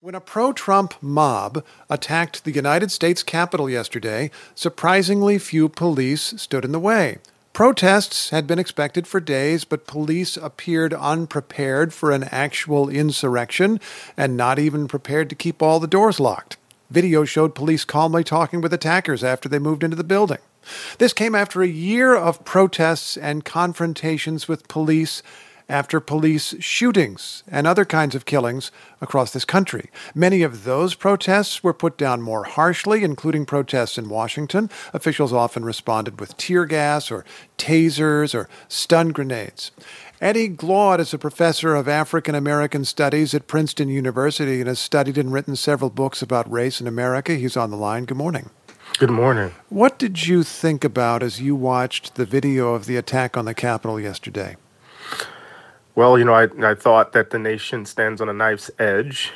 When a pro-Trump mob attacked the United States Capitol yesterday, surprisingly few police stood in the way. Protests had been expected for days, but police appeared unprepared for an actual insurrection and not even prepared to keep all the doors locked. Video showed police calmly talking with attackers after they moved into the building. This came after a year of protests and confrontations with police after police shootings and other kinds of killings across this country. Many of those protests were put down more harshly, including protests in Washington. Officials often responded with tear gas or tasers or stun grenades. Eddie Glaude is a professor of African American Studies at Princeton University and has studied and written several books about race in America. He's on the line. Good morning. Good morning. What did you think about as you watched the video of the attack on the Capitol yesterday? Well, I thought that the nation stands on a knife's edge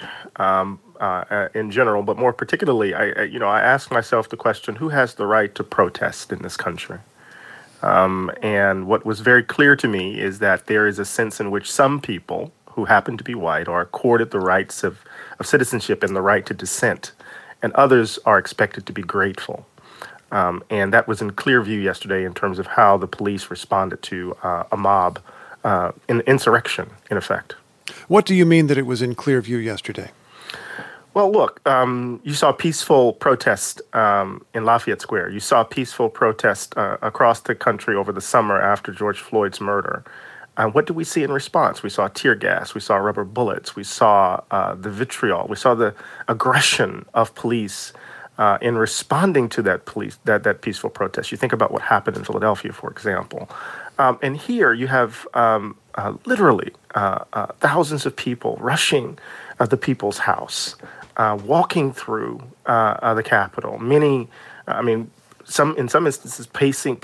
in general, but more particularly, I asked myself the question, who has the right to protest in this country? And what was very clear to me is that there is a sense in which some people who happen to be white are accorded the rights of citizenship and the right to dissent, and others are expected to be grateful. And that was in clear view yesterday in terms of how the police responded to a mob. An insurrection, in effect. What do you mean that it was in clear view yesterday? Well, look, you saw peaceful protest in Lafayette Square. You saw peaceful protest across the country over the summer after George Floyd's murder. What did we see in response? We saw tear gas. We saw rubber bullets. We saw the vitriol. We saw the aggression of police in responding to that peaceful protest. You think about what happened in Philadelphia, for example. And here you have literally thousands of people rushing the People's House, walking through the Capitol. Many, in some instances, placing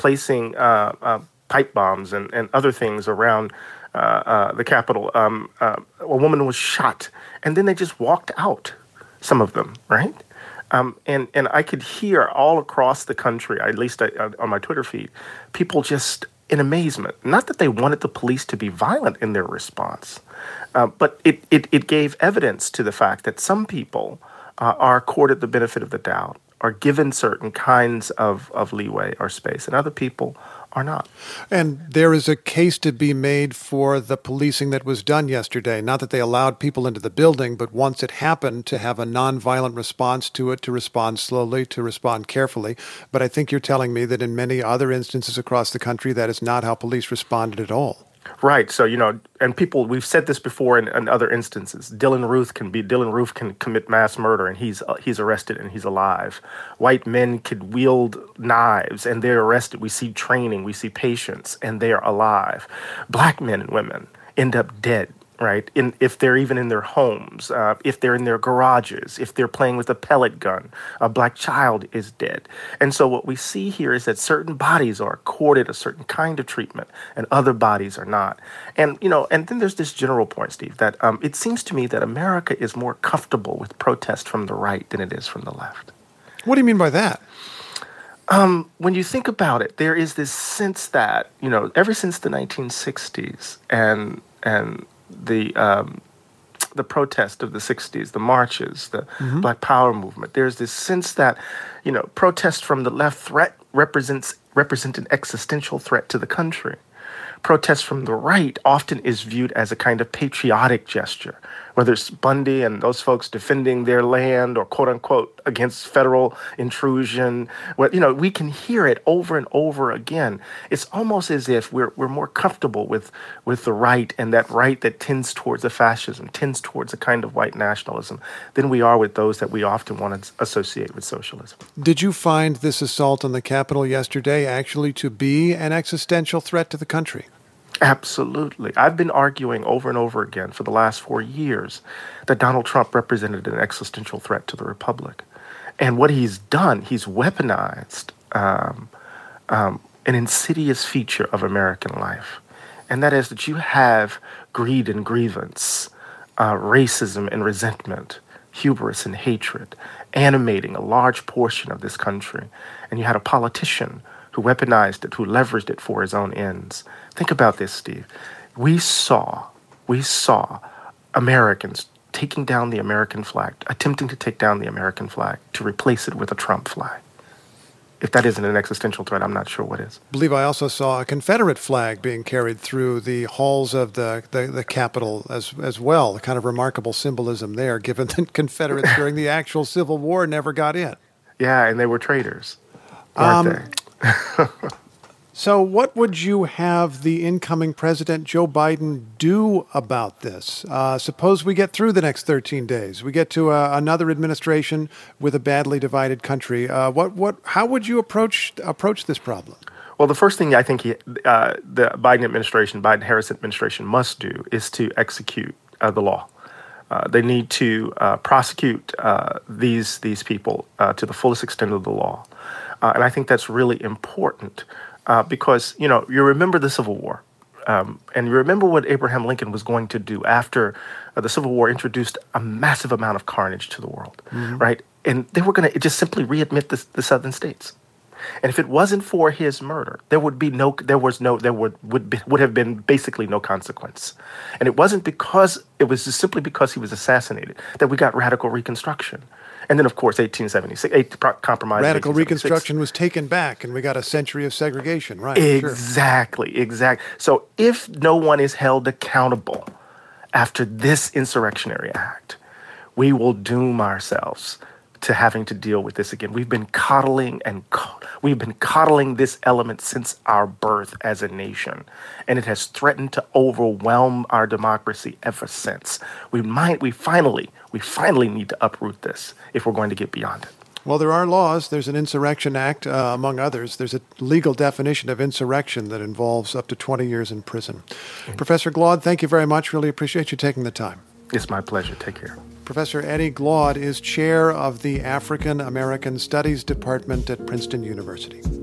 pipe bombs and other things around the Capitol. A woman was shot, and then they just walked out, some of them, right? And I could hear all across the country, at least on my Twitter feed, people just in amazement. Not that they wanted the police to be violent in their response, but it gave evidence to the fact that some people are accorded the benefit of the doubt, are given certain kinds of leeway or space, and other people are not. And there is a case to be made for the policing that was done yesterday. Not that they allowed people into the building, but once it happened, to have a nonviolent response to it, to respond slowly, to respond carefully. But I think you're telling me that in many other instances across the country, that is not how police responded at all. Right. So, and people, we've said this before in other instances. Dylan Roof can commit mass murder and he's arrested and he's alive. White men could wield knives and they're arrested. We see training, we see patience, and they are alive. Black men and women end up dead. Right, if they're even in their homes, if they're in their garages, if they're playing with a pellet gun, a black child is dead. And so what we see here is that certain bodies are accorded a certain kind of treatment and other bodies are not. And, and then there's this general point, Steve, that it seems to me that America is more comfortable with protest from the right than it is from the left. What do you mean by that? When you think about it, there is this sense that, ever since the 1960s and the protest of the 60s, the marches, the Black Power movement, there's this sense that, protest from the left represent an existential threat to the country. Protest from the right often is viewed as a kind of patriotic gesture, whether it's Bundy and those folks defending their land or quote unquote against federal intrusion. Well, we can hear it over and over again. It's almost as if we're more comfortable with the right and that right that tends towards a fascism, tends towards a kind of white nationalism than we are with those that we often want to associate with socialism. Did you find this assault on the Capitol yesterday actually to be an existential threat to the country? Absolutely. I've been arguing over and over again for the last 4 years that Donald Trump represented an existential threat to the republic. And what he's done, he's weaponized an insidious feature of American life. And that is that you have greed and grievance, racism and resentment, hubris and hatred, animating a large portion of this country. And you had a politician who weaponized it, who leveraged it for his own ends. Think about this, Steve. We saw Americans taking down the American flag, attempting to take down the American flag to replace it with a Trump flag. If that isn't an existential threat, I'm not sure what is. I believe I also saw a Confederate flag being carried through the halls of the Capitol as well. A kind of remarkable symbolism there, given that Confederates during the actual Civil War never got in. Yeah, and they were traitors, weren't they? So what would you have the incoming President Joe Biden do about this? Suppose we get through the next 13 days. We get to another administration with a badly divided country. How would you approach this problem? Well, the first thing I think the Biden-Harris administration must do is to execute the law. They need to prosecute these people to the fullest extent of the law. And I think that's really important. Because, you remember the Civil War, and you remember what Abraham Lincoln was going to do after the Civil War introduced a massive amount of carnage to the world, right? And they were going to just simply readmit the Southern states. And if it wasn't for his murder, there would have been basically no consequence. And it was just simply because he was assassinated that we got radical Reconstruction. And then, of course, 1876, compromise. Radical Reconstruction was taken back, and we got a century of segregation, right? Exactly. So if no one is held accountable after this insurrectionary act, we will doom ourselves to having to deal with this again. We've been coddling this element since our birth as a nation, and it has threatened to overwhelm our democracy ever since. We finally need to uproot this if we're going to get beyond it. Well, there are laws. There's an Insurrection Act, among others. There's a legal definition of insurrection that involves up to 20 years in prison. Professor Glaude, thank you very much. Really appreciate you taking the time. It's my pleasure. Take care. Professor Eddie Glaude is chair of the African American Studies Department at Princeton University.